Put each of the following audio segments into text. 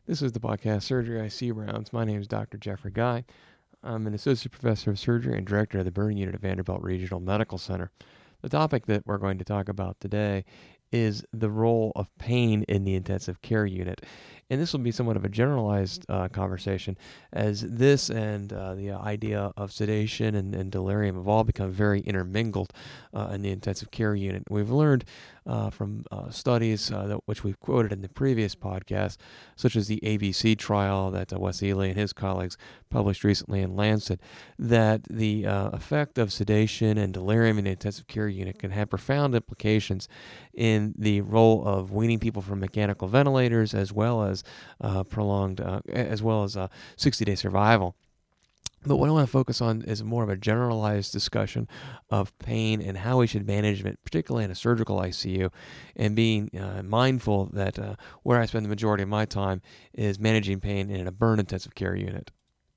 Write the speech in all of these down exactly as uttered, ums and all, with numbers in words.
This is the podcast Surgery I C Rounds. My name is Doctor Jeffrey Guy. I'm an associate professor of surgery and director of the burn unit at Vanderbilt Regional Medical Center. The topic that we're going to talk about today is the role of pain in the intensive care unit. And this will be somewhat of a generalized uh, conversation, as this and uh, the idea of sedation and, and delirium have all become very intermingled uh, in the intensive care unit. We've learned uh, from uh, studies uh, that, which we've quoted in the previous podcast, such as the A B C trial that uh, Wes Ely and his colleagues published recently in Lancet, that the uh, effect of sedation and delirium in the intensive care unit can have profound implications in the role of weaning people from mechanical ventilators, as well as uh, prolonged, uh, as well as uh, sixty-day survival. But what I want to focus on is more of a generalized discussion of pain and how we should manage it, particularly in a surgical I C U, and being uh, mindful that uh, where I spend the majority of my time is managing pain in a burn intensive care unit.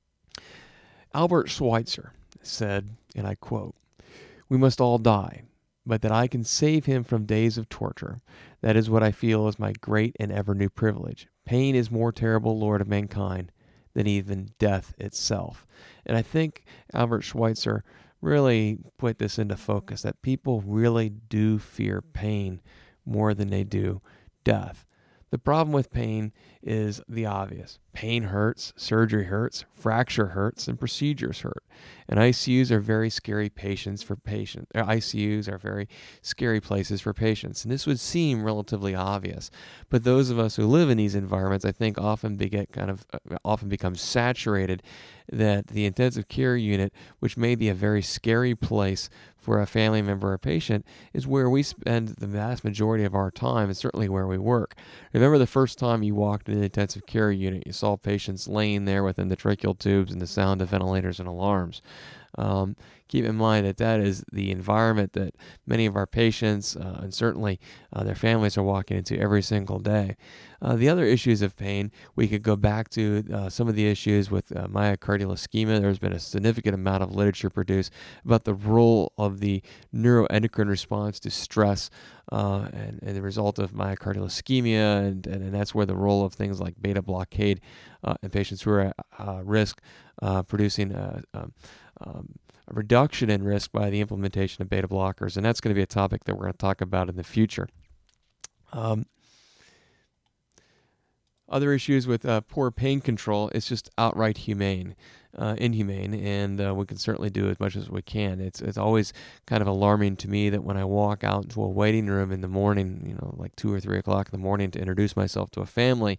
Albert Schweitzer said, and I quote, "We must all die, but that I can save him from days of torture. That is what I feel is my great and ever new privilege. Pain is more terrible, Lord of mankind, than even death itself." And I think Albert Schweitzer really put this into focus, that people really do fear pain more than they do death. The problem with pain is the obvious. Pain hurts, surgery hurts, fracture hurts, and procedures hurt. And I C Us are very scary patients for patients. I C Us are very scary places for patients. And this would seem relatively obvious. But those of us who live in these environments, I think, often get kind of uh, often become saturated that the intensive care unit, which may be a very scary place for a family member or patient, is where we spend the vast majority of our time, and certainly where we work. Remember the first time you walked into the intensive care unit, you saw patients laying there within the tracheal tubes and the sound of ventilators and alarms. Um, keep in mind that that is the environment that many of our patients uh, and certainly uh, their families are walking into every single day. Uh, the other issues of pain, we could go back to uh, some of the issues with uh, myocardial ischemia. There's been a significant amount of literature produced about the role of the neuroendocrine response to stress uh, and, and the result of myocardial ischemia, and, and, and that's where the role of things like beta blockade uh, in patients who are at uh, risk uh, producing uh, um, um, a reduction in risk by the implementation of beta blockers, and that's going to be a topic that we're going to talk about in the future. Um, Other issues with uh, poor pain control, it's just outright humane, uh, inhumane, and uh, we can certainly do as much as we can. It's it's always kind of alarming to me that when I walk out into a waiting room in the morning, you know, like two or three o'clock in the morning to introduce myself to a family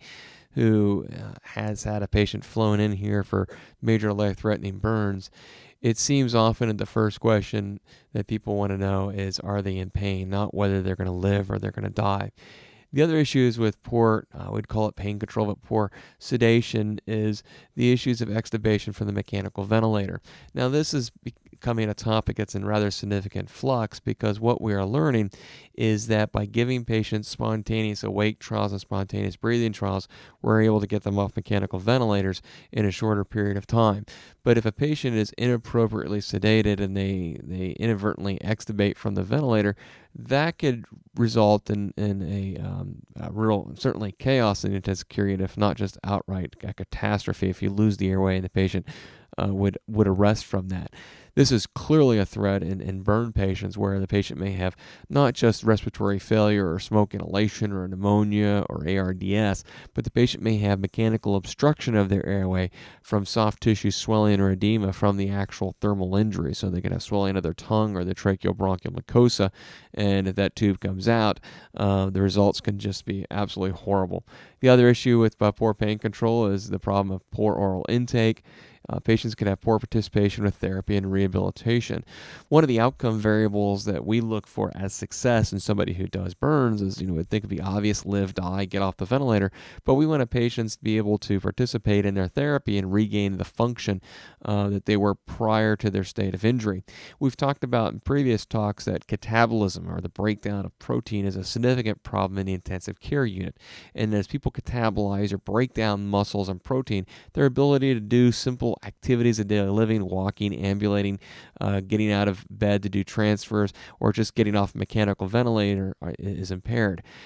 who uh, has had a patient flown in here for major life-threatening burns, it seems often that the first question that people want to know is, are they in pain, not whether they're going to live or they're going to die. The other issues with poor, uh, we'd call it pain control, but poor sedation is the issues of extubation from the mechanical ventilator. Now, this is becoming a topic that's in rather significant flux, because what we are learning is that by giving patients spontaneous awake trials and spontaneous breathing trials, we're able to get them off mechanical ventilators in a shorter period of time. But if a patient is inappropriately sedated and they, they inadvertently extubate from the ventilator, that could result in, in a, um, a real, certainly chaos in the intensive care unit, if not just outright a catastrophe if you lose the airway and the patient uh, would, would arrest from that. This is clearly a threat in, in burn patients, where the patient may have not just respiratory failure or smoke inhalation or pneumonia or A R D S, but the patient may have mechanical obstruction of their airway from soft tissue swelling or edema from the actual thermal injury. So they can have swelling of their tongue or the tracheobronchial mucosa, and if that tube comes out, uh, the results can just be absolutely horrible. The other issue with uh, poor pain control is the problem of poor oral intake. Uh, patients can have poor participation with therapy and rehabilitation. One of the outcome variables that we look for as success in somebody who does burns is, you know, I think of the obvious: live, die, get off the ventilator. But we want patients to be able to participate in their therapy and regain the function uh, that they were prior to their state of injury. We've talked about in previous talks that catabolism, or the breakdown of protein, is a significant problem in the intensive care unit. And as people catabolize or break down muscles and protein, their ability to do simple activities of daily living, walking, ambulating, uh, getting out of bed to do transfers, or just getting off a mechanical ventilator is impaired.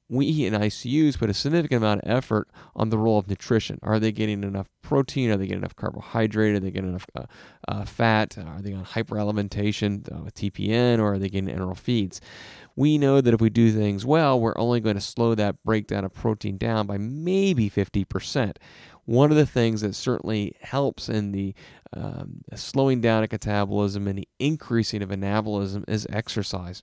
we in I C Us put a significant amount of effort on the role of nutrition. Are they getting enough protein? Are they getting enough carbohydrate? Are they getting enough uh, uh, fat? Are they on hyperalimentation uh, with T P N, or are they getting enteral feeds? We know that if we do things well, we're only going to slow that breakdown of protein down by maybe fifty percent. One of the things that certainly helps in the um, slowing down of catabolism and the increasing of anabolism is exercise.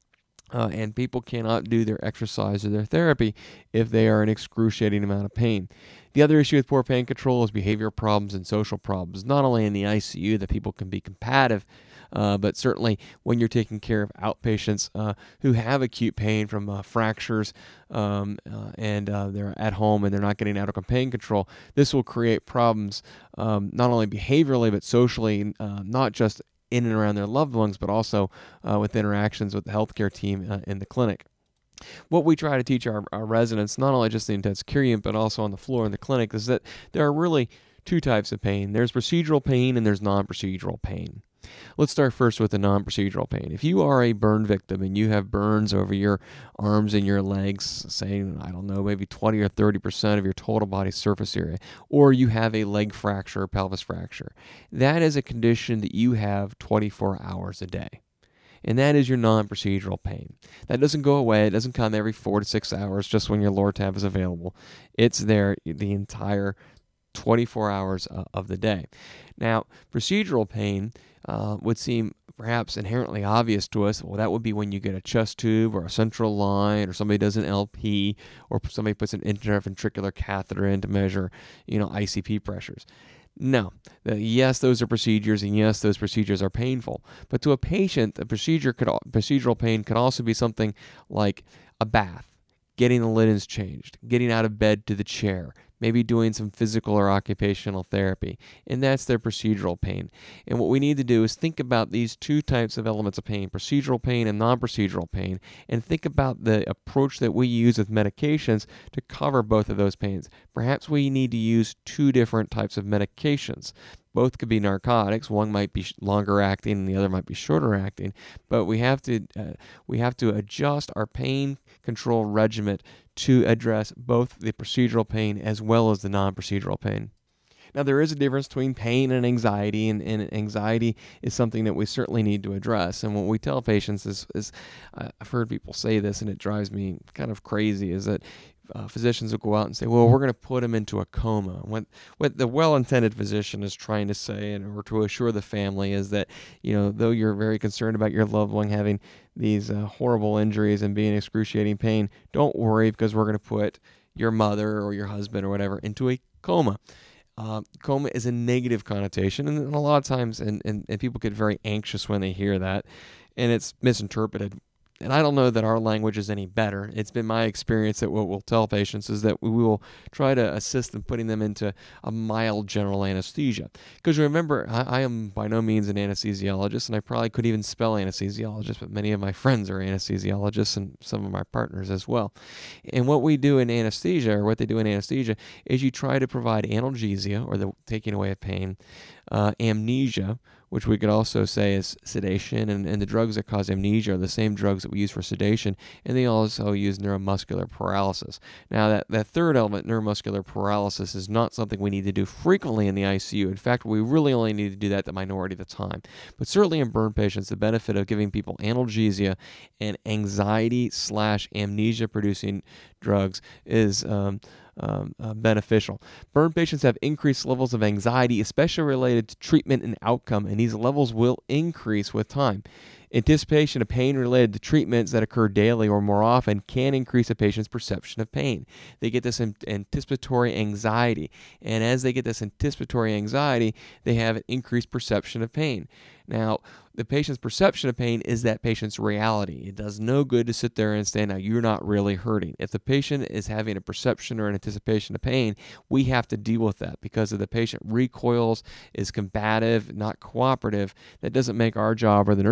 Uh, and people cannot do their exercise or their therapy if they are in excruciating amount of pain. The other issue with poor pain control is behavioral problems and social problems, not only in the I C U that people can be combative, uh, but certainly when you're taking care of outpatients uh, who have acute pain from uh, fractures um, uh, and uh, they're at home and they're not getting adequate pain control. This will create problems um, not only behaviorally but socially, uh, not just in and around their loved ones, but also uh, with interactions with the healthcare team uh, in the clinic. What we try to teach our, our residents, not only just the intensive care unit, but also on the floor in the clinic, is that there are really two types of pain. There's procedural pain and there's non-procedural pain. Let's start first with the non-procedural pain. If you are a burn victim and you have burns over your arms and your legs, say, I don't know, maybe twenty or thirty percent of your total body surface area, or you have a leg fracture or pelvis fracture, that is a condition that you have twenty-four hours a day. And that is your non-procedural pain. That doesn't go away. It doesn't come every four to six hours just when your Lortab is available. It's there the entire twenty-four hours uh, of the day. Now, procedural pain uh, would seem perhaps inherently obvious to us. Well, that would be when you get a chest tube or a central line, or somebody does an L P, or somebody puts an interventricular catheter in to measure, you know, I C P pressures. No. Uh, yes, those are procedures, and yes, those procedures are painful. But to a patient, the procedure could procedural pain could also be something like a bath, getting the linens changed, getting out of bed to the chair, maybe doing some physical or occupational therapy, and that's their procedural pain. And what we need to do is think about these two types of elements of pain, procedural pain and non-procedural pain, and think about the approach that we use with medications to cover both of those pains. Perhaps we need to use two different types of medications. Both could be narcotics. One might be longer acting and the other might be shorter acting, but we have to uh, we have to adjust our pain control regimen to address both the procedural pain as well as the non-procedural pain. Now, there is a difference between pain and anxiety, and, and anxiety is something that we certainly need to address. And what we tell patients is, is uh, I've heard people say this, and it drives me kind of crazy, is that Uh, physicians will go out and say, well, we're going to put him into a coma. What what the well-intended physician is trying to say, and or to assure the family, is that, you know, though you're very concerned about your loved one having these uh, horrible injuries and being in excruciating pain, don't worry, because we're going to put your mother or your husband or whatever into a coma. Uh, coma is a negative connotation, and a lot of times, and, and, and people get very anxious when they hear that, and it's misinterpreted. And I don't know that our language is any better. It's been my experience that what we'll tell patients is that we will try to assist in putting them into a mild general anesthesia. Because remember, I, I am by no means an anesthesiologist, and I probably could even spell anesthesiologist, but many of my friends are anesthesiologists and some of my partners as well. And what we do in anesthesia, or what they do in anesthesia, is you try to provide analgesia, or the taking away of pain, uh, amnesia, which we could also say is sedation, and, and the drugs that cause amnesia are the same drugs that we use for sedation, and they also use neuromuscular paralysis. Now, that, that third element, neuromuscular paralysis, is not something we need to do frequently in the I C U. In fact, we really only need to do that the minority of the time. But certainly in burn patients, the benefit of giving people analgesia and anxiety slash amnesia-producing drugs is um, Um, uh, beneficial. Burn patients have increased levels of anxiety, especially related to treatment and outcome, and these levels will increase with time. Anticipation of pain related to treatments that occur daily or more often can increase a patient's perception of pain. They get this anticipatory anxiety, and as they get this anticipatory anxiety, they have an increased perception of pain. Now, the patient's perception of pain is that patient's reality. It does no good to sit there and say, now, you're not really hurting. If the patient is having a perception or an anticipation of pain, we have to deal with that, because if the patient recoils, is combative, not cooperative, that doesn't make our job or the nurse's job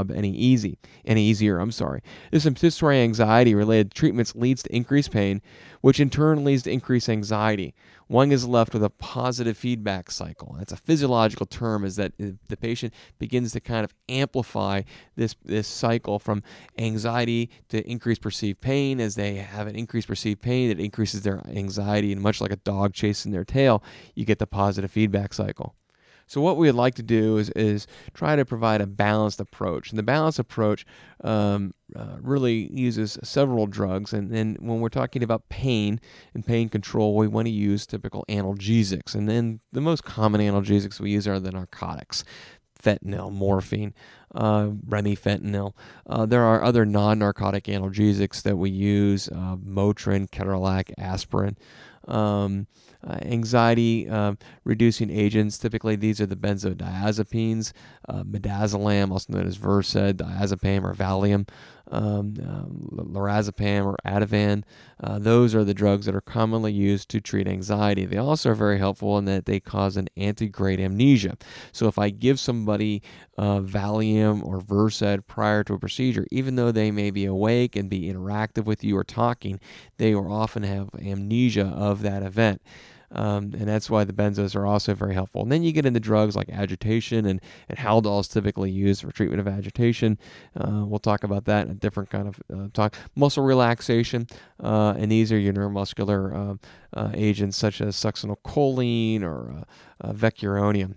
job any easy, any easier. I'm sorry. This anticipatory anxiety-related treatments leads to increased pain, which in turn leads to increased anxiety. One is left with a positive feedback cycle. That's a physiological term, is that the patient begins to kind of amplify this, this cycle from anxiety to increased perceived pain. As they have an increased perceived pain, it increases their anxiety, and much like a dog chasing their tail, you get the positive feedback cycle. So what we would like to do is, is try to provide a balanced approach. And the balanced approach um, uh, really uses several drugs. And then when we're talking about pain and pain control, we want to use typical analgesics. And then the most common analgesics we use are the narcotics: fentanyl, morphine, uh, remifentanil. Uh, there are other non-narcotic analgesics that we use: uh, Motrin, Ketorolac, aspirin. Um, uh, anxiety uh, reducing agents, typically these are the benzodiazepines, uh, midazolam, also known as Versed, diazepam or Valium, um, uh, lorazepam or Ativan. Uh, those are the drugs that are commonly used to treat anxiety. They also are very helpful in that they cause an antegrade amnesia. So if I give somebody uh, Valium or Versed prior to a procedure, even though they may be awake and be interactive with you or talking, they will often have amnesia of that event. Um, and that's why the benzos are also very helpful. And then you get into drugs like agitation, and, and Haldol is typically used for treatment of agitation. Uh, we'll talk about that in a different kind of uh, talk. Muscle relaxation, uh, and these are your neuromuscular uh, uh, agents such as succinylcholine or uh, uh, vecuronium.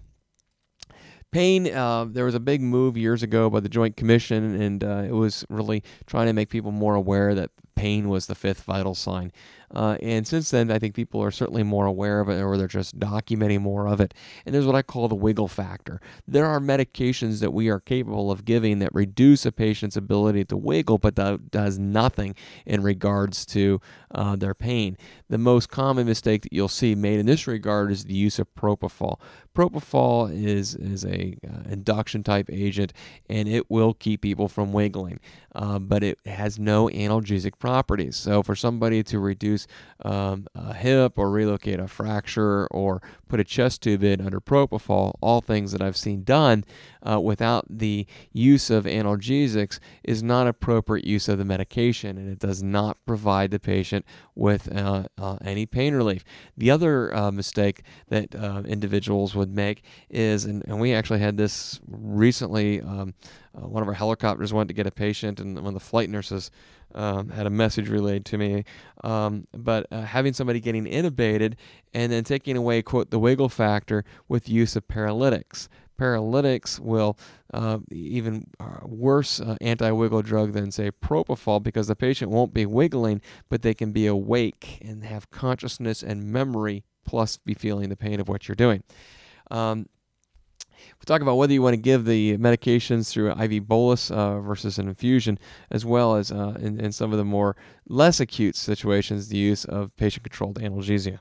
Pain, uh, there was a big move years ago by the Joint Commission, and uh, it was really trying to make people more aware that pain was the fifth vital sign. Uh, and since then, I think people are certainly more aware of it, or they're just documenting more of it. And there's what I call the wiggle factor. There are medications that we are capable of giving that reduce a patient's ability to wiggle, but that does nothing in regards to uh, their pain. The most common mistake that you'll see made in this regard is the use of propofol. Propofol is, is a uh, induction type agent, and it will keep people from wiggling, uh, but it has no analgesic properties. So for somebody to reduce um, a hip or relocate a fracture or put a chest tube in under propofol, all things that I've seen done uh, without the use of analgesics, is not appropriate use of the medication, and it does not provide the patient with uh, uh, any pain relief. The other uh, mistake that uh, individuals would make is, and, and we actually had this recently, um, uh, one of our helicopters went to get a patient, and one of the flight nurses Um, had a message relayed to me, um, but uh, having somebody getting intubated and then taking away, quote, the wiggle factor with use of paralytics. Paralytics will uh, even uh, worse uh, anti-wiggle drug than, say, propofol, because the patient won't be wiggling, but they can be awake and have consciousness and memory, plus be feeling the pain of what you're doing. Um, We talk about whether you want to give the medications through I V bolus uh, versus an infusion, as well as uh, in, in some of the more less acute situations, the use of patient-controlled analgesia.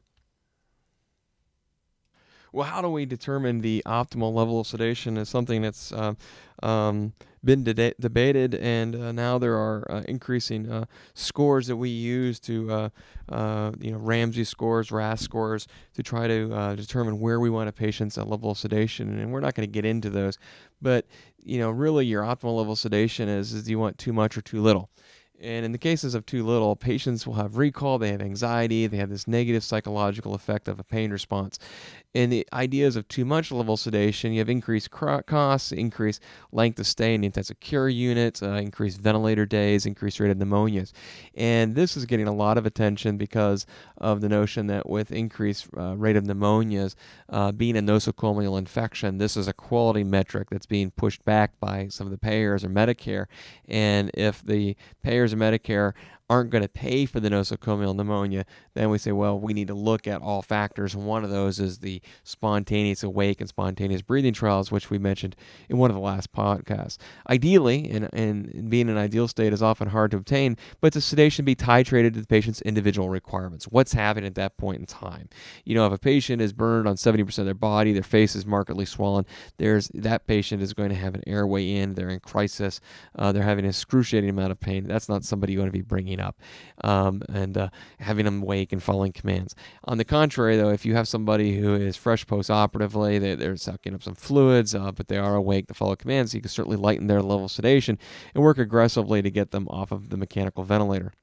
Well, how do we determine the optimal level of sedation is something that's uh, um, been de- debated, and uh, now there are uh, increasing uh, scores that we use to, uh, uh, you know, Ramsey scores, R A S scores, to try to uh, determine where we want a patient's uh, level of sedation, and we're not going to get into those, but, you know, really your optimal level of sedation is, is do you want too much or too little? And in the cases of too little, patients will have recall, they have anxiety, they have this negative psychological effect of a pain response. And the ideas of too much level sedation, you have increased costs, increased length of stay in the intensive care unit, uh, increased ventilator days, increased rate of pneumonias. And this is getting a lot of attention because of the notion that with increased uh, rate of pneumonias, uh, being a nosocomial infection, this is a quality metric that's being pushed back by some of the payers or Medicare. And if the payers or Medicare aren't going to pay for the nosocomial pneumonia, then we say, well, we need to look at all factors, and one of those is the spontaneous awake and spontaneous breathing trials, which we mentioned in one of the last podcasts. Ideally, and, and being an ideal state is often hard to obtain, but the sedation be titrated to the patient's individual requirements. What's happening at that point in time? You know, if a patient is burned on seventy percent of their body, their face is markedly swollen, there's that patient is going to have an airway in, they're in crisis, uh, they're having an excruciating amount of pain. That's not somebody you want to be bringing up um, and uh, having them wake and following commands. On the contrary, though, if you have somebody who is fresh post-operatively, they, they're sucking up some fluids, uh, but they are awake to follow commands, you can certainly lighten their level of sedation and work aggressively to get them off of the mechanical ventilator.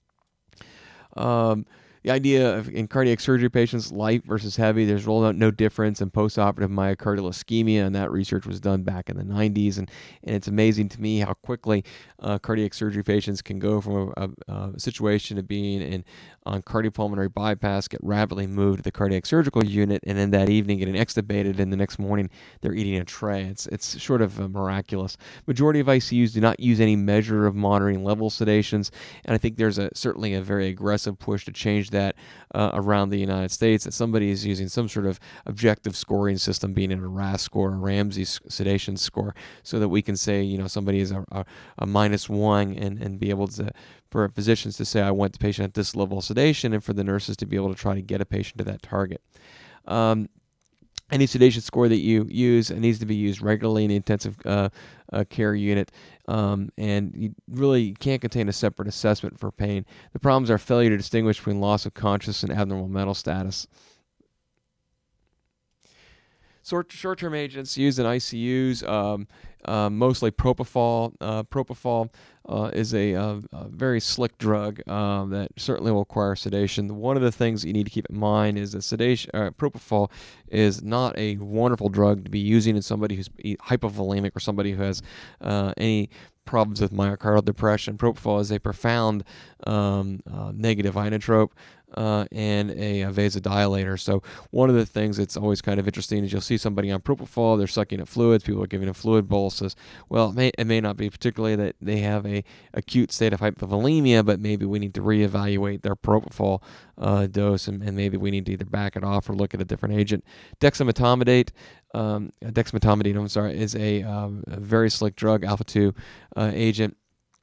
Um, The idea of in cardiac surgery patients, light versus heavy, there's rolled out no difference in postoperative myocardial ischemia, and that research was done back in the nineties. And, and it's amazing to me how quickly uh, cardiac surgery patients can go from a, a, a situation of being in on cardiopulmonary bypass, get rapidly moved to the cardiac surgical unit, and then that evening getting extubated, and the next morning they're eating a tray. It's it's sort of uh, miraculous. Majority of I C Us do not use any measure of monitoring level sedations, and I think there's a certainly a very aggressive push to change that uh, around the United States, that somebody is using some sort of objective scoring system, being in a R A S score, a Ramsey sedation score, so that we can say, you know, somebody is a, a, a minus one and, and be able to, for physicians to say, I want the patient at this level of sedation, and for the nurses to be able to try to get a patient to that target. Um, Any sedation score that you use, it needs to be used regularly in the intensive uh, uh, care unit, um, and you really can't contain a separate assessment for pain. The problems are failure to distinguish between loss of consciousness and abnormal mental status. Short, short-term agents used in I C Us, um, uh, mostly propofol. Uh, propofol uh, is a, uh, a very slick drug uh, that certainly will require sedation. One of the things that you need to keep in mind is that sedation, uh, propofol is not a wonderful drug to be using in somebody who's hypovolemic or somebody who has uh, any problems with myocardial depression. Propofol is a profound um, uh, negative inotrope uh, and a, a vasodilator. So one of the things that's always kind of interesting is you'll see somebody on propofol, they're sucking at fluids, people are giving them fluid boluses. Well, it may, it may not be particularly that they have a acute state of hypovolemia, but maybe we need to reevaluate their propofol uh, dose, and, and maybe we need to either back it off or look at a different agent. Dexmedetomidate, um, dexmedetomidine, I'm sorry, is a, um, a very slick drug, alpha two uh, agent.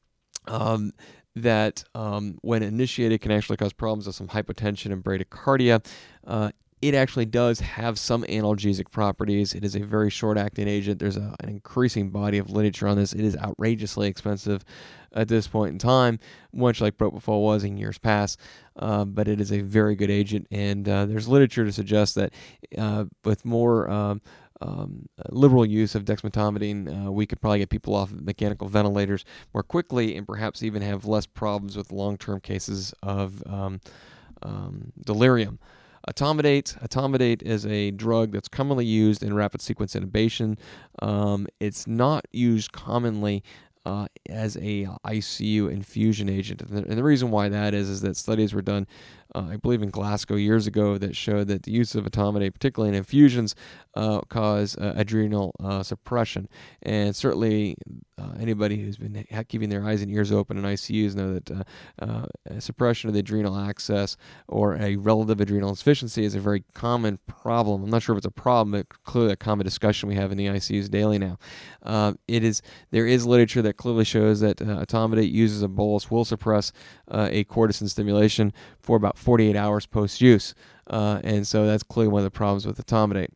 Um, that um, when initiated can actually cause problems with some hypotension and bradycardia. Uh, it actually does have some analgesic properties. It is a very short-acting agent. There's a, an increasing body of literature on this. It is outrageously expensive at this point in time, much like propofol was in years past, uh, but it is a very good agent, and uh, there's literature to suggest that uh, with more um, Um, liberal use of dexmedetomidine, uh, we could probably get people off mechanical ventilators more quickly, and perhaps even have less problems with long-term cases of um, um, delirium. Etomidate. Etomidate is a drug that's commonly used in rapid sequence intubation. Um, it's not used commonly Uh, as a I C U infusion agent. And the, and the reason why that is is that studies were done, uh, I believe in Glasgow years ago, that showed that the use of etomidate, particularly in infusions, uh, cause uh, adrenal uh, suppression. And certainly uh, anybody who's been ha- keeping their eyes and ears open in I C Us know that uh, uh, a suppression of the adrenal access or a relative adrenal insufficiency is a very common problem. I'm not sure if it's a problem, but clearly a common discussion we have in the I C Us daily now. Uh, it is there is literature that clearly shows that uh, etomidate uses a bolus will suppress uh, a cortisone stimulation for about forty-eight hours post-use. Uh, and so that's clearly one of the problems with etomidate.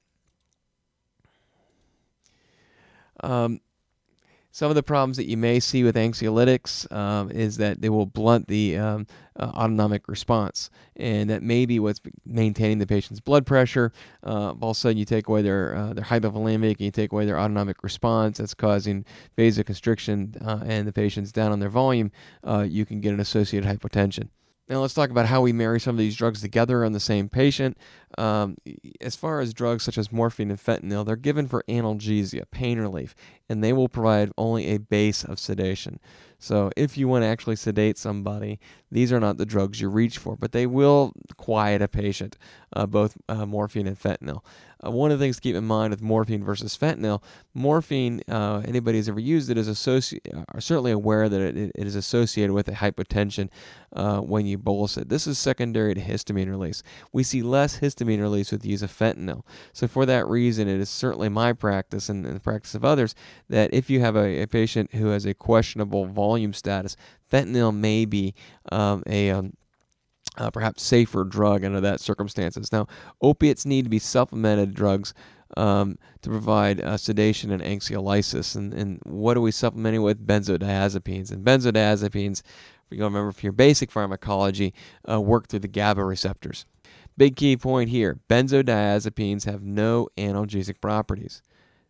Um, Some of the problems that you may see with anxiolytics um, is that they will blunt the um, uh, autonomic response, and that may be what's maintaining the patient's blood pressure. Uh, all of a sudden, you take away their uh, their hypovolemic, and you take away their autonomic response. That's causing vasoconstriction, uh, and the patient's down on their volume. Uh, you can get an associated hypotension. Now let's talk about how we marry some of these drugs together on the same patient. Um, as far as drugs such as morphine and fentanyl, they're given for analgesia, pain relief, and they will provide only a base of sedation. So if you want to actually sedate somebody, these are not the drugs you reach for, but they will quiet a patient, uh, both uh, morphine and fentanyl. Uh, one of the things to keep in mind with morphine versus fentanyl, morphine, uh, anybody who's ever used it is associ- are certainly aware that it, it is associated with a hypotension uh, when you bolus it. This is secondary to histamine release. We see less histamine release with the use of fentanyl. So for that reason, it is certainly my practice and, and the practice of others that if you have a, a patient who has a questionable volume status, fentanyl may be um, a um, uh, perhaps safer drug under that circumstances. Now, opiates need to be supplemented drugs um, to provide uh, sedation and anxiolysis. And, and what are we supplementing with? Benzodiazepines. And benzodiazepines you remember for your basic pharmacology, uh, work through the GABA receptors. Big key point here, benzodiazepines have no analgesic properties.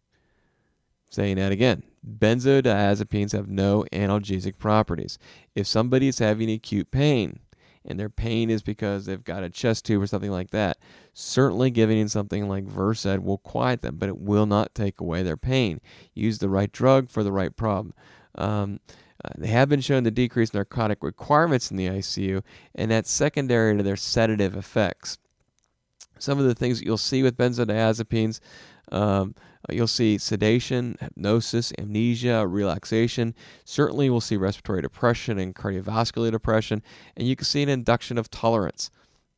Saying that again, benzodiazepines have no analgesic properties. If somebody is having acute pain, and their pain is because they've got a chest tube or something like that, certainly giving in something like Versed will quiet them, but it will not take away their pain. Use the right drug for the right problem. Um, uh, they have been shown to decrease narcotic requirements in the I C U, and that's secondary to their sedative effects. Some of the things that you'll see with benzodiazepines, um, you'll see sedation, hypnosis, amnesia, relaxation. Certainly we'll see respiratory depression and cardiovascular depression, and you can see an induction of tolerance.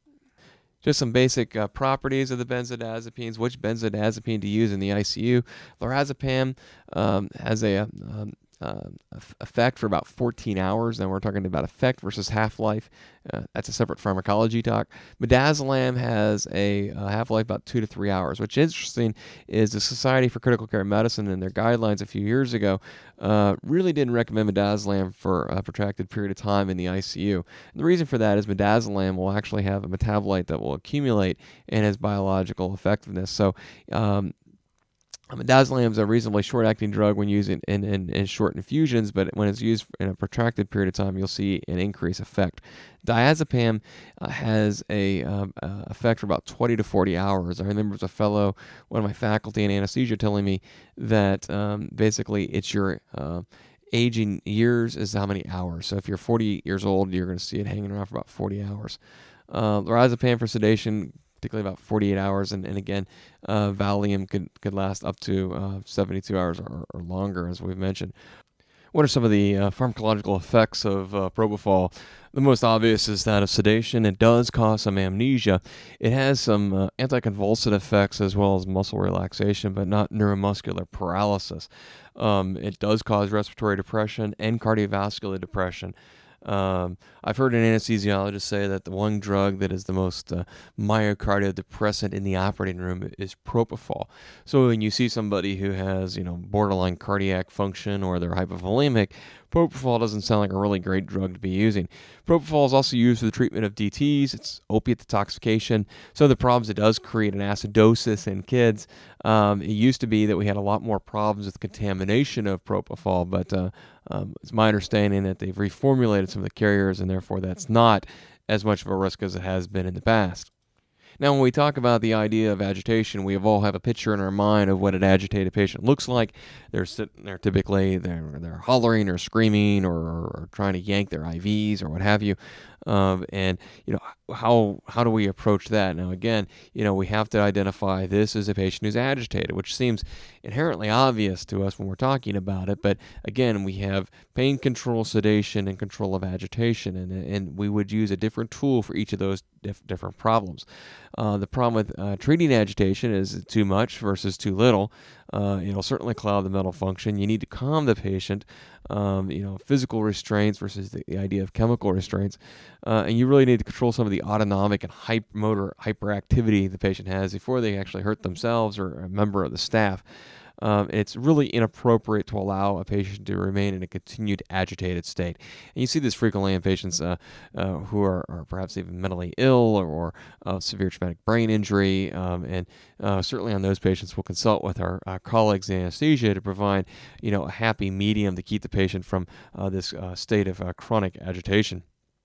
Just some basic uh, properties of the benzodiazepines, which benzodiazepine to use in the I C U. Lorazepam um, has a um, uh, effect for about fourteen hours. Now we're talking about effect versus half-life. Uh, that's a separate pharmacology talk. Midazolam has a uh, half-life about two to three hours. What's interesting is the Society for Critical Care Medicine in their guidelines a few years ago uh, really didn't recommend midazolam for a protracted period of time in the I C U. And the reason for that is midazolam will actually have a metabolite that will accumulate and has biological effectiveness. So um, midazolam is a reasonably short-acting drug when used in, in, in, in short infusions, but when it's used in a protracted period of time, you'll see an increased effect. Diazepam uh, has a um, uh, effect for about twenty to forty hours. I remember as a fellow, one of my faculty in anesthesia telling me that um, basically it's your uh, aging years is how many hours. So if you're forty years old, you're going to see it hanging around for about forty hours. Uh, lorazepam for sedation, particularly about forty-eight hours, and, and again, uh, Valium could, could last up to uh, seventy-two hours or, or longer, as we've mentioned. What are some of the uh, pharmacological effects of uh, propofol? The most obvious is that of sedation. It does cause some amnesia. It has some uh, anticonvulsant effects as well as muscle relaxation, but not neuromuscular paralysis. Um, it does cause respiratory depression and cardiovascular depression. Um, I've heard an anesthesiologist say that the one drug that is the most uh, myocardial depressant in the operating room is propofol. So when you see somebody who has, you know, borderline cardiac function or they're hypovolemic, propofol doesn't sound like a really great drug to be using. Propofol is also used for the treatment of D Ts. It's opiate detoxification. So the problems it does create an acidosis in kids. Um, it used to be that we had a lot more problems with contamination of propofol, but uh, um, it's my understanding that they've reformulated some of the carriers, and therefore that's not as much of a risk as it has been in the past. Now, when we talk about the idea of agitation, we have all have a picture in our mind of what an agitated patient looks like. They're sitting there typically, they're, they're hollering or screaming or, or trying to yank their I Vs or what have you. Um, and, you know, how how do we approach that? Now, again, you know, we have to identify this as a patient who's agitated, which seems inherently obvious to us when we're talking about it. But, again, we have pain control, sedation, and control of agitation. And, and we would use a different tool for each of those dif- different problems. Uh, the problem with uh, treating agitation is too much versus too little. Uh, it'll certainly cloud the mental function. You need to calm the patient, um, you know, physical restraints versus the, the idea of chemical restraints. Uh, and you really need to control some of the autonomic and hyper motor hyperactivity the patient has before they actually hurt themselves or a member of the staff. Um, it's really inappropriate to allow a patient to remain in a continued agitated state. And you see this frequently in patients uh, uh, who are, are perhaps even mentally ill or, or uh, severe traumatic brain injury. Um, and uh, certainly on those patients, we'll consult with our, our colleagues in anesthesia to provide, you know, a happy medium to keep the patient from uh, this uh, state of uh, chronic agitation.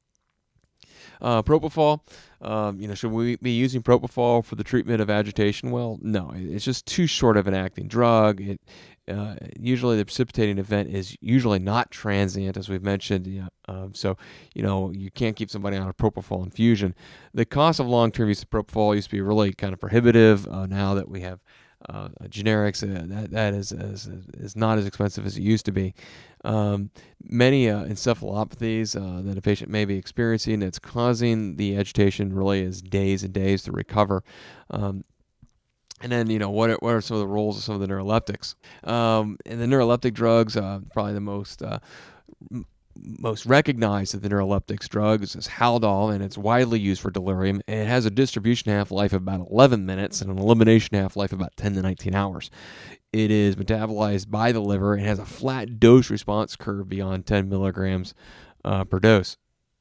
Uh, propofol, um, you know, should we be using propofol for the treatment of agitation? Well, no, it's just too short of an acting drug. It uh, usually the precipitating event is usually not transient, as we've mentioned. Yeah, um, so, you know, you can't keep somebody on a propofol infusion. The cost of long-term use of propofol used to be really kind of prohibitive. Uh, now that we have Uh, generics, uh, that that is, is is not as expensive as it used to be. Um, many uh, encephalopathies uh, that a patient may be experiencing that's causing the agitation really is days and days to recover. Um, and then, you know, what are, what are some of the roles of some of the neuroleptics? Um, and the neuroleptic drugs, uh, probably the most uh, most recognized of the neuroleptics drugs is Haldol, and it's widely used for delirium. And it has a distribution half-life of about eleven minutes and an elimination half-life of about ten to nineteen hours. It is metabolized by the liver and has a flat dose response curve beyond ten milligrams uh, per dose.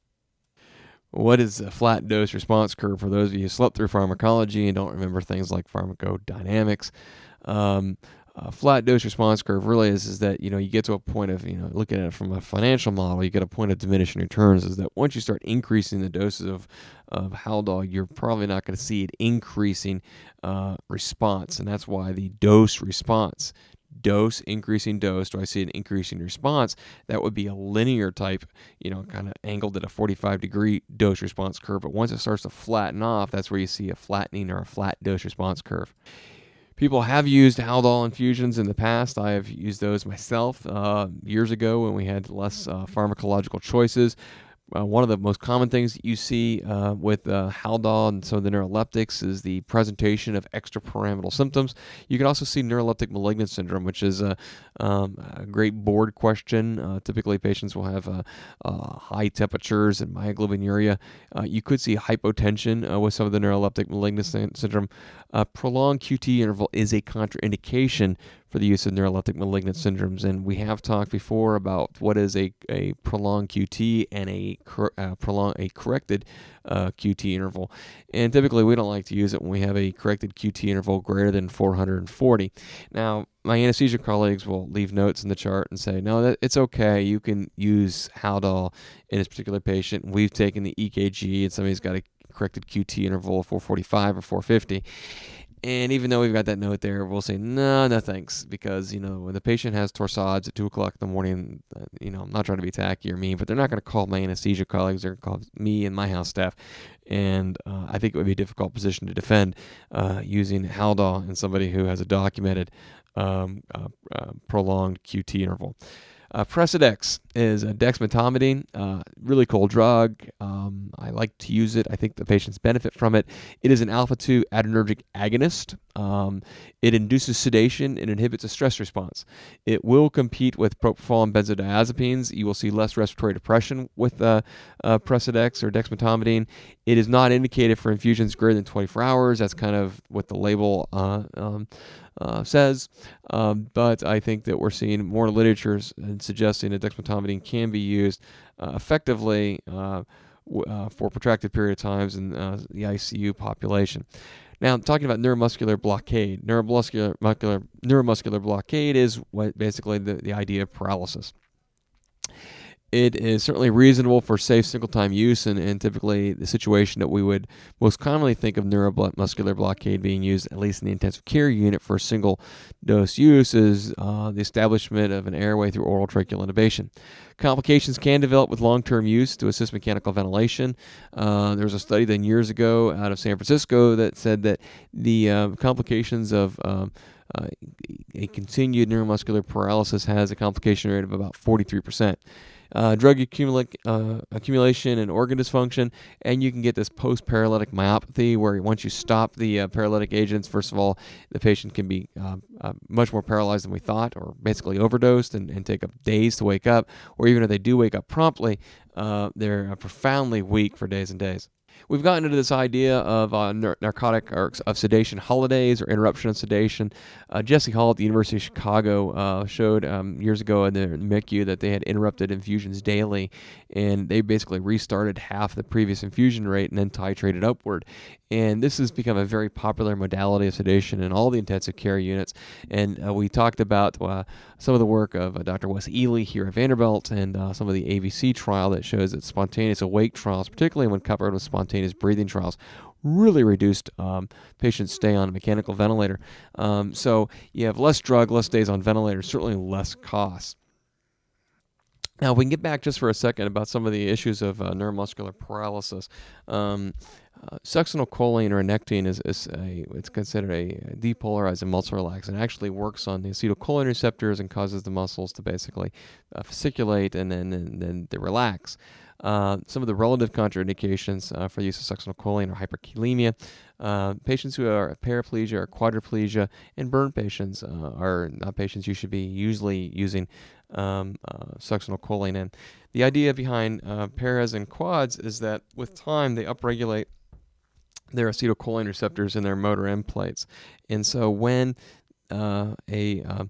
What is a flat dose response curve for those of you who slept through pharmacology and don't remember things like pharmacodynamics? Um, a flat dose response curve really is, is that, you know, you get to a point of, you know, looking at it from a financial model, you get a point of diminishing returns, is that once you start increasing the doses of, of Haldol, you're probably not going to see it increasing uh, response. And that's why the dose response, dose, increasing dose, do I see an increasing response? That would be a linear type, you know, kind of angled at a forty-five degree dose response curve. But once it starts to flatten off, that's where you see a flattening or a flat dose response curve. People have used Haldol infusions in the past. I have used those myself uh, years ago when we had less uh, pharmacological choices. Uh, one of the most common things that you see uh, with uh, Haldol and some of the neuroleptics is the presentation of extrapyramidal symptoms. You can also see neuroleptic malignant syndrome, which is a, um, a great board question. Uh, typically, patients will have uh, uh, high temperatures and myoglobinuria. Uh, you could see hypotension uh, with some of the neuroleptic malignant syndrome. Uh, prolonged Q T interval is a contraindication for the use of neuroleptic malignant syndromes, and we have talked before about what is a, a prolonged Q T and a cor- uh, prolonged a corrected uh, Q T interval. And typically, we don't like to use it when we have a corrected Q T interval greater than four hundred forty. Now, my anesthesia colleagues will leave notes in the chart and say, no, that it's okay. You can use Haldol in this particular patient. We've taken the E K G, and somebody's got a corrected Q T interval of four forty-five or four fifty. And even though we've got that note there, we'll say, no, no thanks, because, you know, when the patient has torsades at two o'clock in the morning, uh, you know, I'm not trying to be tacky or mean, but they're not going to call my anesthesia colleagues. They're going to call me and my house staff. And uh, I think it would be a difficult position to defend uh, using Haldol in somebody who has a documented um, uh, uh, prolonged Q T interval. Uh, Precedex is a dexmedetomidine, uh, really cool drug. Um, I like to use it. I think the patients benefit from it. It is an alpha two adrenergic agonist. Um, it induces sedation and inhibits a stress response. It will compete with propofol and benzodiazepines. You will see less respiratory depression with uh, uh, Precedex or dexmedetomidine. It is not indicated for infusions greater than twenty-four hours. That's kind of what the label uh, um, Uh, says, um, but I think that we're seeing more literature suggesting that dexmedetomidine can be used uh, effectively uh, w- uh, for protracted period of times in uh, the I C U population. Now, talking about neuromuscular blockade, neuromuscular muscular, neuromuscular blockade is what basically the, the idea of paralysis. It is certainly reasonable for safe single-time use, and, and typically the situation that we would most commonly think of neuromuscular blockade being used, at least in the intensive care unit for single-dose use, is uh, the establishment of an airway through oral tracheal intubation. Complications can develop with long-term use to assist mechanical ventilation. Uh, there was a study done years ago out of San Francisco that said that the uh, complications of um, uh, a continued neuromuscular paralysis has a complication rate of about forty-three percent. Uh, drug accumula- uh, accumulation and organ dysfunction, and you can get this post-paralytic myopathy where once you stop the uh, paralytic agents, first of all, the patient can be uh, uh, much more paralyzed than we thought, or basically overdosed and, and take up days to wake up, or even if they do wake up promptly, uh, they're uh, profoundly weak for days and days. We've gotten into this idea of uh, nar- narcotic or of sedation holidays or interruption of sedation. Uh, Jesse Hall at the University of Chicago uh, showed um, years ago in the M I C U that they had interrupted infusions daily, and they basically restarted half the previous infusion rate and then titrated upward. And this has become a very popular modality of sedation in all the intensive care units. And uh, we talked about uh, some of the work of uh, Doctor Wes Ely here at Vanderbilt and uh, some of the A V C trial that shows that spontaneous awake trials, particularly when coupled with spontaneous breathing trials, really reduced um, patients' stay on a mechanical ventilator. Um, so you have less drug, less days on ventilators, certainly less costs. Now, we can get back just for a second about some of the issues of uh, neuromuscular paralysis. Um, uh, succinylcholine or anectine is, is a, it's considered a depolarizing muscle relaxant. It actually works on the acetylcholine receptors and causes the muscles to basically uh, fasciculate and then and then they relax. Uh, some of the relative contraindications uh, for the use of succinylcholine are hyperkalemia. Uh, patients who are paraplegia or quadriplegia and burn patients uh, are not patients you should be usually using um, uh, succinylcholine in. The idea behind uh, paras and quads is that with time they upregulate their acetylcholine receptors in their motor end plates. And so when uh, a uh,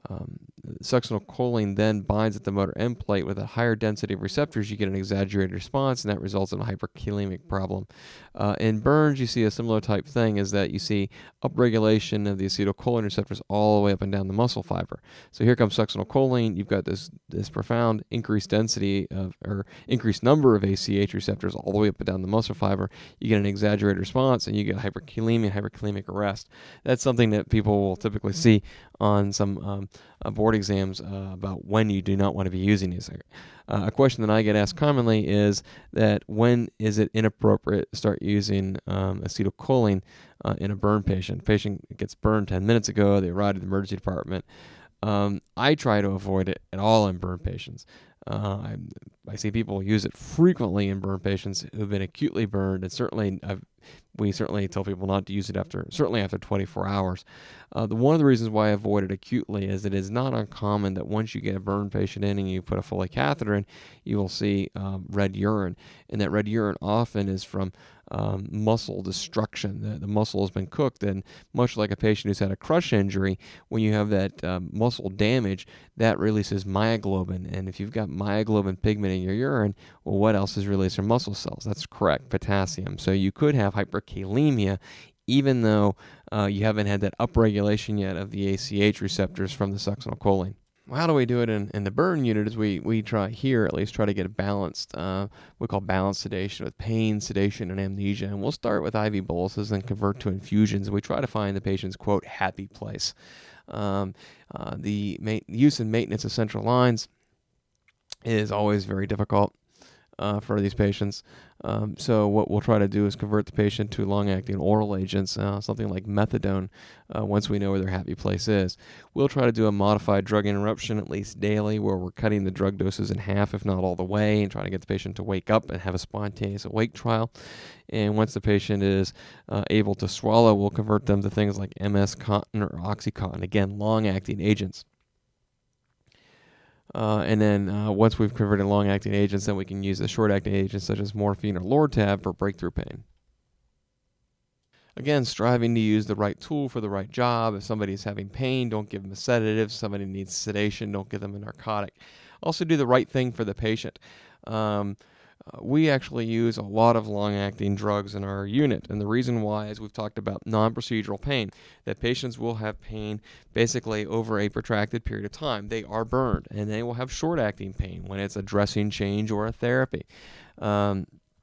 um, succinylcholine then binds at the motor end plate with a higher density of receptors. You get an exaggerated response, and that results in a hyperkalemic problem. Uh, in burns, you see a similar type thing, is that you see upregulation of the acetylcholine receptors all the way up and down the muscle fiber. So here comes succinylcholine. You've got this this profound increased density of, or increased number of A C H receptors all the way up and down the muscle fiber. You get an exaggerated response, and you get hyperkalemia, hyperkalemic arrest. That's something that people will typically see on some um, uh, board exams uh, about when you do not want to be using these. Uh, a question that I get asked commonly is that when is it inappropriate to start using um, acetylcholine uh, in a burn patient? Patient gets burned ten minutes ago, they arrive at the emergency department. Um, I try to avoid it at all in burn patients. Uh, I, I see people use it frequently in burn patients who've been acutely burned, and certainly I've, we certainly tell people not to use it after, certainly after twenty-four hours. Uh, the one of the reasons why I avoid it acutely is it is not uncommon that once you get a burn patient in and you put a Foley catheter in, you will see um, red urine, and that red urine often is from um, muscle destruction. The, the muscle has been cooked, and much like a patient who's had a crush injury, when you have that um, muscle damage, that releases myoglobin, and if you've got myoglobin pigment in your urine, well, what else is released from muscle cells? That's correct, potassium. So you could have hyperkalemia even though uh, you haven't had that upregulation yet of the A C H receptors from the succinylcholine. Well, how do we do it in, in the burn unit? Is we, we try here at least try to get a balanced, uh, we call balanced sedation with pain, sedation, and amnesia. And we'll start with I V boluses and convert to infusions. And we try to find the patient's, quote, happy place. Um, uh, the ma- use and maintenance of central lines is always very difficult uh, for these patients. Um, so what we'll try to do is convert the patient to long-acting oral agents, uh, something like methadone, uh, once we know where their happy place is. We'll try to do a modified drug interruption at least daily, where we're cutting the drug doses in half, if not all the way, and trying to get the patient to wake up and have a spontaneous awake trial. And once the patient is uh, able to swallow, we'll convert them to things like M S Contin or OxyContin, again, long-acting agents. Uh, and then uh, once we've converted long-acting agents, then we can use the short-acting agents such as morphine or Lortab for breakthrough pain. Again, striving to use the right tool for the right job. If somebody is having pain, don't give them a sedative. If somebody needs sedation, don't give them a narcotic. Also do the right thing for the patient. Um, Uh, we actually use a lot of long-acting drugs in our unit, and the reason why is we've talked about non-procedural pain, that patients will have pain basically over a protracted period of time. They are burned, and they will have short-acting pain when it's a dressing change or a therapy. Um,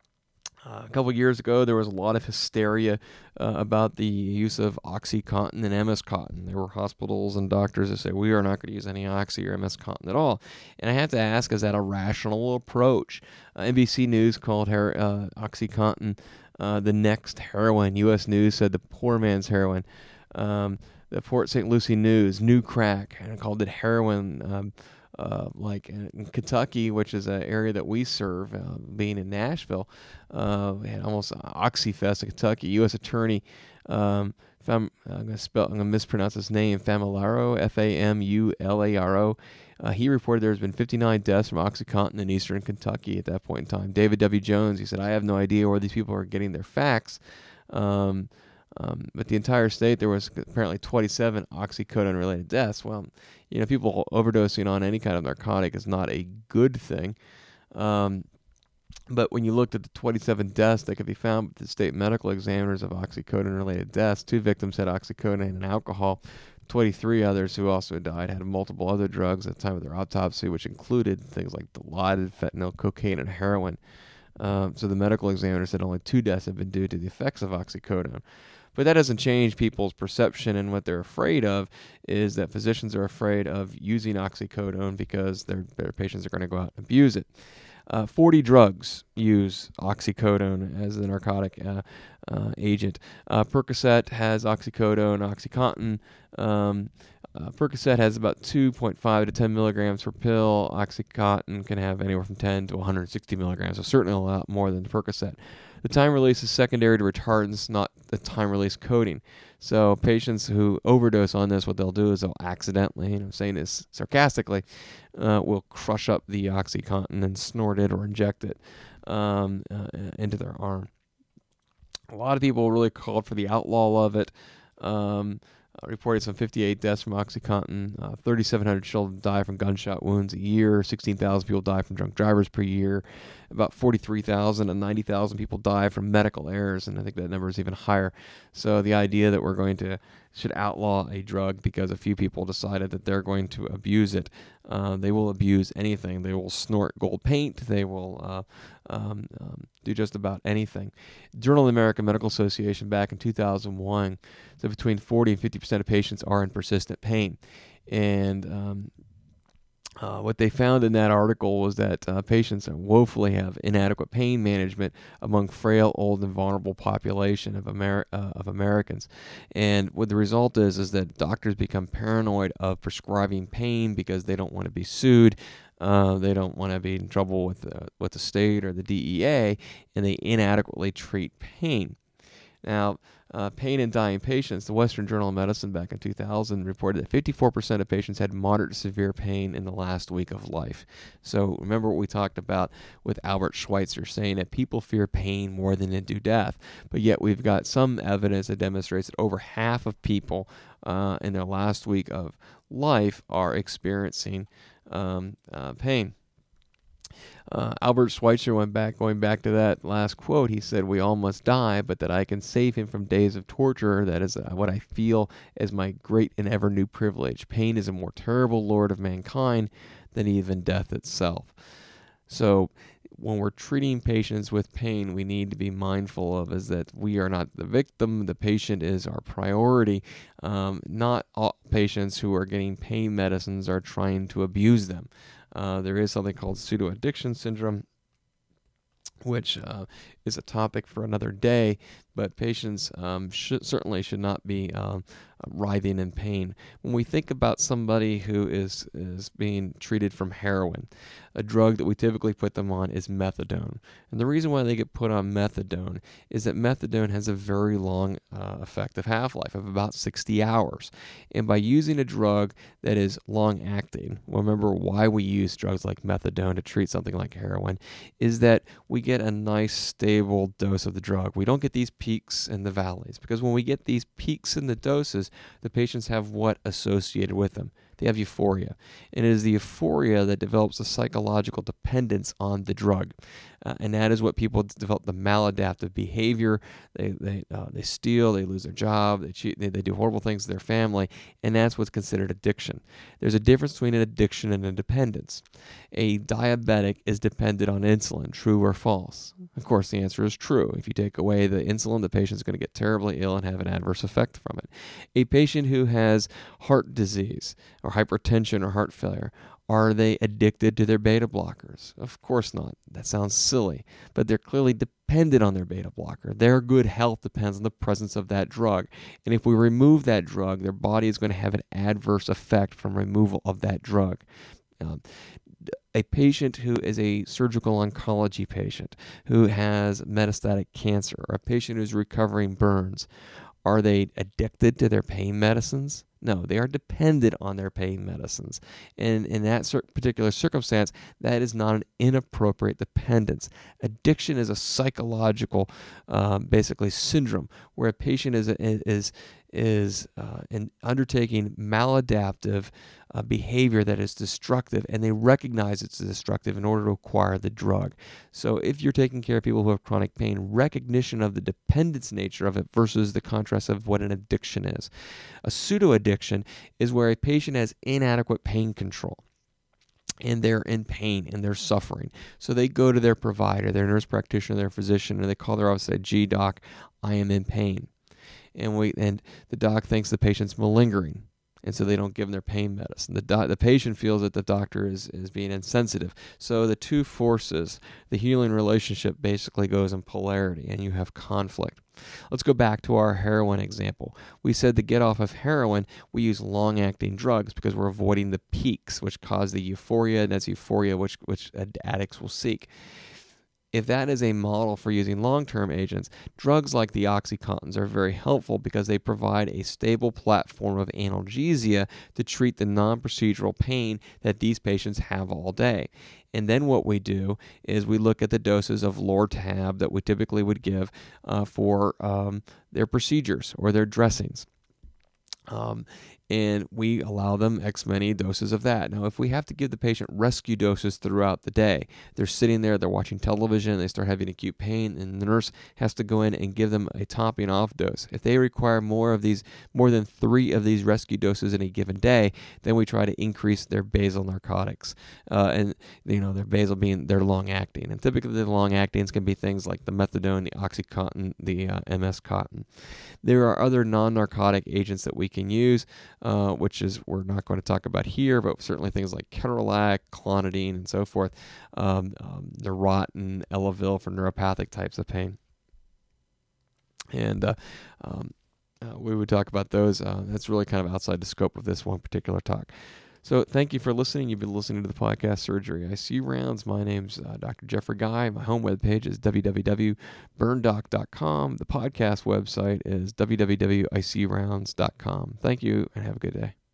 Uh, a couple years ago, there was a lot of hysteria uh, about the use of OxyContin and M S Contin. There were hospitals and doctors that say, we are not going to use any Oxy or M S Contin at all. And I have to ask, is that a rational approach? Uh, N B C News called her, uh, OxyContin uh, the next heroin. U S News said the poor man's heroin. Um, the Port Saint Lucie News, new crack, and called it heroin. Um, Uh, like in Kentucky, which is an area that we serve, uh, being in Nashville, uh, we had almost Oxyfest in Kentucky. U S Attorney, um, Fam, I'm going to spell, I'm going to mispronounce his name, Famularo, F A M U L A R O. Uh, he reported there's been fifty-nine deaths from OxyContin in eastern Kentucky at that point in time. David W. Jones, he said, I have no idea where these people are getting their facts. Um, Um, but the entire state, there was apparently twenty-seven oxycodone-related deaths. Well, you know, people overdosing on any kind of narcotic is not a good thing. Um, but when you looked at the twenty-seven deaths that could be found with the state medical examiners of oxycodone-related deaths, two victims had oxycodone and alcohol. twenty-three others who also died had multiple other drugs at the time of their autopsy, which included things like Dilaudid, fentanyl, cocaine, and heroin. Um, so the medical examiner said only two deaths have been due to the effects of oxycodone. But that doesn't change people's perception, and what they're afraid of is that physicians are afraid of using oxycodone because their, their patients are going to go out and abuse it. Uh, forty drugs use oxycodone as a narcotic uh, uh, agent. Uh, Percocet has oxycodone, OxyContin. Um, uh, Percocet has about two point five to ten milligrams per pill. OxyContin can have anywhere from ten to one hundred sixty milligrams, so certainly a lot more than Percocet. The time release is secondary to retardants, not the time release coating. So patients who overdose on this, what they'll do is they'll accidentally, and I'm saying this sarcastically, uh, will crush up the OxyContin and snort it or inject it um, uh, into their arm. A lot of people really called for the outlaw of it. Um, uh, reported some fifty-eight deaths from OxyContin. Uh, thirty-seven hundred children die from gunshot wounds a year. sixteen thousand people die from drunk drivers per year. About forty-three thousand and ninety thousand people die from medical errors, and I think that number is even higher. So the idea that we're going to should outlaw a drug because a few people decided that they're going to abuse it, uh, they will abuse anything. They will snort gold paint. They will uh, um, um, do just about anything. Journal of the American Medical Association back in two thousand one said between forty and fifty percent of patients are in persistent pain. And um, Uh, what they found in that article was that uh, patients woefully have inadequate pain management among frail, old, and vulnerable population of, Amer- uh, of Americans. And what the result is is that doctors become paranoid of prescribing pain because they don't want to be sued. Uh, they don't want to be in trouble with the, with the state or the D E A, and they inadequately treat pain. Now, uh, pain in dying patients, the Western Journal of Medicine back in two thousand reported that fifty-four percent of patients had moderate to severe pain in the last week of life. So remember what we talked about with Albert Schweitzer saying that people fear pain more than they do death. But yet we've got some evidence that demonstrates that over half of people uh, in their last week of life are experiencing um, uh, pain. Uh, Albert Schweitzer went back, going back to that last quote, he said, "We all must die, but that I can save him from days of torture, that is uh, what I feel as my great and ever new privilege. Pain is a more terrible lord of mankind than even death itself." So when we're treating patients with pain, we need to be mindful of is that we are not the victim. The patient is our priority. Um, not all patients who are getting pain medicines are trying to abuse them. Uh, there is something called pseudo-addiction syndrome, which uh, is a topic for another day, but patients um, should, certainly should not be um, writhing in pain. When we think about somebody who is, is being treated from heroin, a drug that we typically put them on is methadone. And the reason why they get put on methadone is that methadone has a very long uh, effective half-life of about sixty hours. And by using a drug that is long-acting, remember why we use drugs like methadone to treat something like heroin, is that we get a nice stable dose of the drug. We don't get these peaks and the valleys, because when we get these peaks in the doses, the patients have what associated with them? They have euphoria. And it is the euphoria that develops a psychological dependence on the drug. Uh, and that is what people develop the maladaptive behavior. They they uh, they steal, they lose their job, they cheat, they, they do horrible things to their family, and that's what's considered addiction. There's a difference between an addiction and a dependence. A diabetic is dependent on insulin, true or false? Of course, the answer is true. If you take away the insulin, the patient's going to get terribly ill and have an adverse effect from it. A patient who has heart disease or hypertension or heart failure, are they addicted to their beta blockers? Of course not. That sounds silly, but they're clearly dependent on their beta blocker. Their good health depends on the presence of that drug. And if we remove that drug, their body is going to have an adverse effect from removal of that drug. Um, a patient who is a surgical oncology patient, who has metastatic cancer, or a patient who's recovering burns, are they addicted to their pain medicines? No, they are dependent on their pain medicines. And in that particular circumstance, that is not an inappropriate dependence. Addiction is a psychological, um, basically, syndrome where a patient is is is uh, in undertaking maladaptive uh, behavior that is destructive, and they recognize it's destructive in order to acquire the drug. So if you're taking care of people who have chronic pain, recognition of the dependence nature of it versus the contrast of what an addiction is. A pseudo-addiction is where a patient has inadequate pain control, and they're in pain and they're suffering. So they go to their provider, their nurse practitioner, their physician, and they call their office and say, "Gee, doc, I am in pain." And we and the doc thinks the patient's malingering, and so they don't give them their pain medicine. The doc, the patient feels that the doctor is, is being insensitive. So the two forces, the healing relationship basically goes in polarity, and you have conflict. Let's go back to our heroin example. We said to get off of heroin, we use long-acting drugs because we're avoiding the peaks, which cause the euphoria, and that's euphoria which, which addicts will seek. If that is a model for using long-term agents, drugs like the OxyContins are very helpful because they provide a stable platform of analgesia to treat the non-procedural pain that these patients have all day. And then what we do is we look at the doses of Lortab that we typically would give uh, for um, their procedures or their dressings. Um, and we allow them X many doses of that. Now, if we have to give the patient rescue doses throughout the day, they're sitting there, they're watching television, they start having acute pain, and the nurse has to go in and give them a topping off dose. If they require more of these, more than three of these rescue doses in a given day, then we try to increase their basal narcotics. Uh, and, you know, their basal being their long acting. And typically the long actings can be things like the methadone, the Oxycontin, the uh, M S Cotton. There are other non-narcotic agents that we can use, uh, which is we're not going to talk about here, but certainly things like ketorolac, clonidine, and so forth, um, um, Neurontin, Elavil for neuropathic types of pain. And uh, um, uh, we would talk about those. Uh, that's really kind of outside the scope of this one particular talk. So thank you for listening. You've been listening to the podcast Surgery I C U Rounds. My name's uh, Doctor Jeffrey Guy. My home webpage is w w w dot burn doc dot com. The podcast website is w w w dot i c u rounds dot com. Thank you and have a good day.